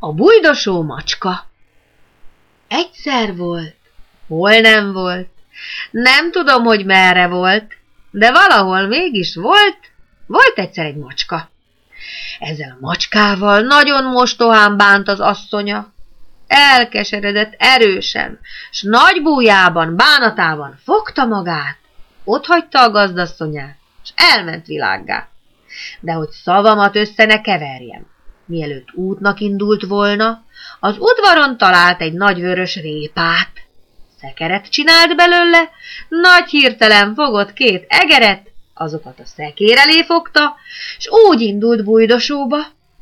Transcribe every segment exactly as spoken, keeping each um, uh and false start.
A bujdosó macska. Egyszer volt, hol nem volt, nem tudom, hogy merre volt, de valahol mégis volt, volt egyszer egy macska. Ezzel a macskával nagyon mostohán bánt az asszonya. Elkeseredett erősen, s nagy bújában, bánatában fogta magát, otthagyta a gazdasszonyát, s elment világgá. De hogy szavamat össze ne keverjem, mielőtt útnak indult volna, az udvaron talált egy nagy vörös répát. Szekeret csinált belőle, nagy hirtelen fogott két egeret, azokat a szekér elé fogta, s úgy indult bujdosóba.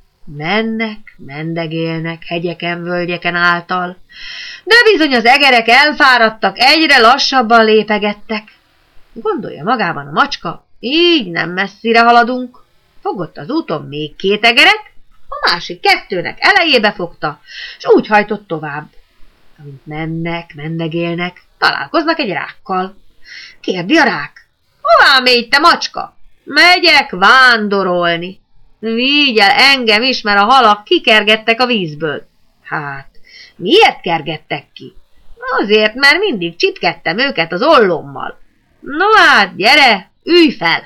Mennek, mendegélnek, hegyeken, völgyeken által, de bizony az egerek elfáradtak, egyre lassabban lépegettek. Gondolja magában a macska, így nem messzire haladunk. Fogott az úton még két egeret, a másik kettőnek elejébe fogta, s úgy hajtott tovább. Amint mennek, mendegélnek, találkoznak egy rákkal. Kérdi a rák: hová mégy, te macska? Megyek vándorolni. Vigy el engem is, mert a halak kikergettek a vízből. Hát, miért kergettek ki? Azért, mert mindig csipkedtem őket az ollommal. No hát, gyere, ülj fel!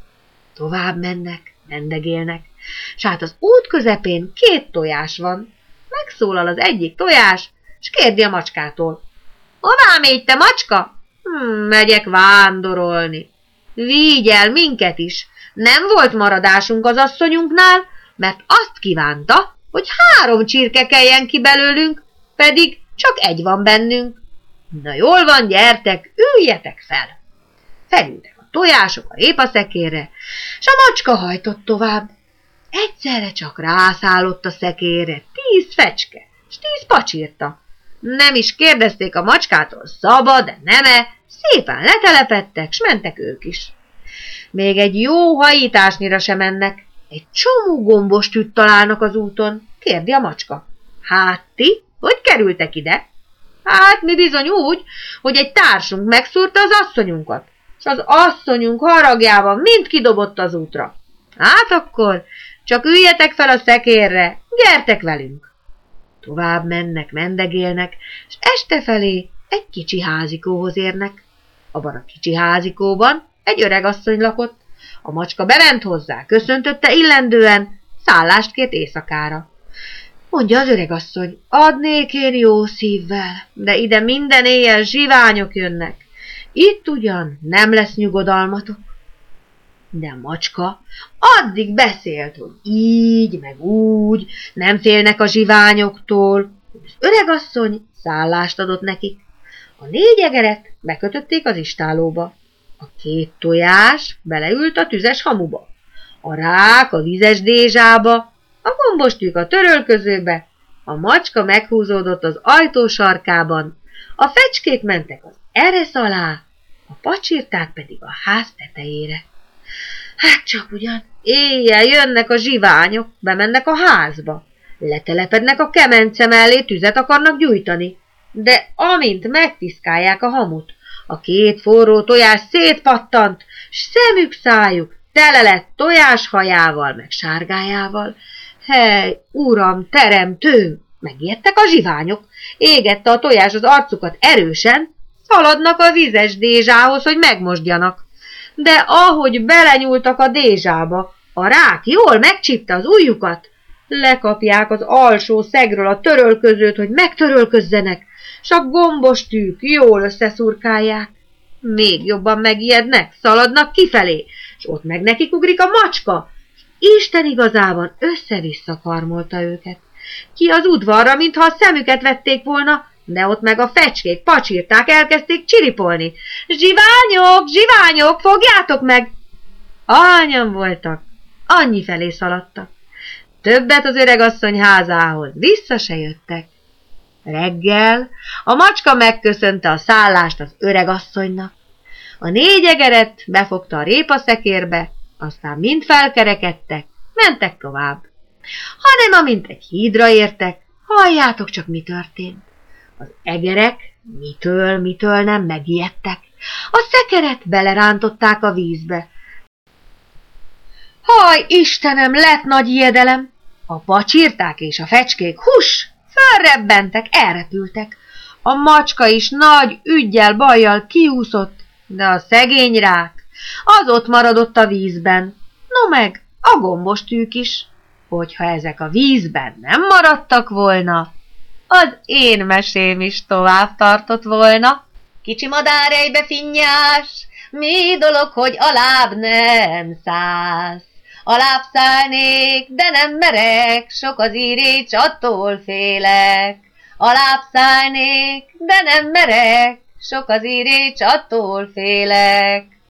Tovább mennek, mendegélnek, s hát az út közepén két tojás van. Megszólal az egyik tojás, s kérdi a macskától: hová mégy, te macska? Hm, megyek vándorolni. Vigy el minket is. Nem volt maradásunk az asszonyunknál, mert azt kívánta, hogy három csirke keljen ki belőlünk, pedig csak egy van bennünk. Na jól van, gyertek, üljetek fel. Felültek a tojások a répaszekérre, s a macska hajtott tovább. Egyszerre csak rászállott a szekérre tíz fecske, s tíz pacsirta. Nem is kérdezték a macskától szabad, de neme, szépen letelepedtek, s mentek ők is. Még egy jó hajításnyira sem mennek, egy csomó gombostűt találnak az úton. Kérdi a macska: hát ti, hogy kerültek ide? Hát mi bizony úgy, hogy egy társunk megszúrta az asszonyunkat, és az asszonyunk haragjában mind kidobott az útra. Hát akkor csak üljetek fel a szekérre, gyertek velünk. Tovább mennek, mendegélnek, és este felé egy kicsi házikóhoz érnek. Abban a kicsi házikóban egy öreg asszony lakott. A macska bement hozzá, köszöntötte illendően, szállást kért éjszakára. Mondja az öreg asszony: adnék én jó szívvel, de ide minden éjjel zsiványok jönnek. Itt ugyan nem lesz nyugodalmatok. De a macska addig beszélt, hogy így, meg úgy, nem félnek a zsiványoktól. Az öreg asszony szállást adott nekik. A négy egeret bekötötték az istállóba. A két tojás beleült a tüzes hamuba, a rák a vizes dézsába, a gombostűk a törölközőbe, a macska meghúzódott az ajtó sarkában, a fecskék mentek az eresz alá, a pacsirták pedig a ház tetejére. Hát csak ugyan, éjjel jönnek a zsiványok, bemennek a házba, letelepednek a kemence mellé, tüzet akarnak gyújtani, de amint megpiszkálják a hamut, a két forró tojás szétpattant, s szemük, szájuk tele lett tojáshajával, meg sárgájával. Hely, uram, teremtőm! Megijedtek a zsiványok, égette a tojás az arcukat erősen, szaladnak a vizes dézsához, hogy megmosdjanak. De ahogy belenyúltak a dézsába, a rák jól megcsípte az ujjukat, lekapják az alsó szegről a törölközőt, hogy megtörölközzenek, s a gombostűk jól összeszurkálják. Még jobban megijednek, szaladnak kifelé, s ott meg nekik ugrik a macska, s Isten igazában össze-vissza karmolta őket. Ki az udvarra, mintha a szemüket vették volna, de ott meg a fecskék, pacsirták elkezdték csiripolni. Zsiványok, zsiványok, fogjátok meg! Ahányan voltak, annyi felé szaladtak. Többet az öregasszony házához vissza se jöttek. Reggel a macska megköszönte a szállást az öregasszonynak. A négy egeret befogta a répaszekérbe, aztán mind felkerekedtek, mentek tovább. Hanem amint egy hídra értek, halljátok csak, mi történt. Az egerek mitől, mitől nem megijedtek. A szekeret belerántották a vízbe. Haj, Istenem, lett nagy ijedelem! A pacsirták és a fecskék hus, fölrebbentek, elrepültek. A macska is nagy üggyel, bajjal kiúszott, de a szegény rák az ott maradott a vízben. No meg a gombos tűk is. Hogyha ezek a vízben nem maradtak volna, az én mesém is tovább tartott volna. Kicsi madárejbe finnyás, mi dolog, hogy alább nem szállsz? Alább szállnék, de nem merek, sok az írécs, attól félek. Alább szállnék, de nem merek, sok az írécs, attól félek.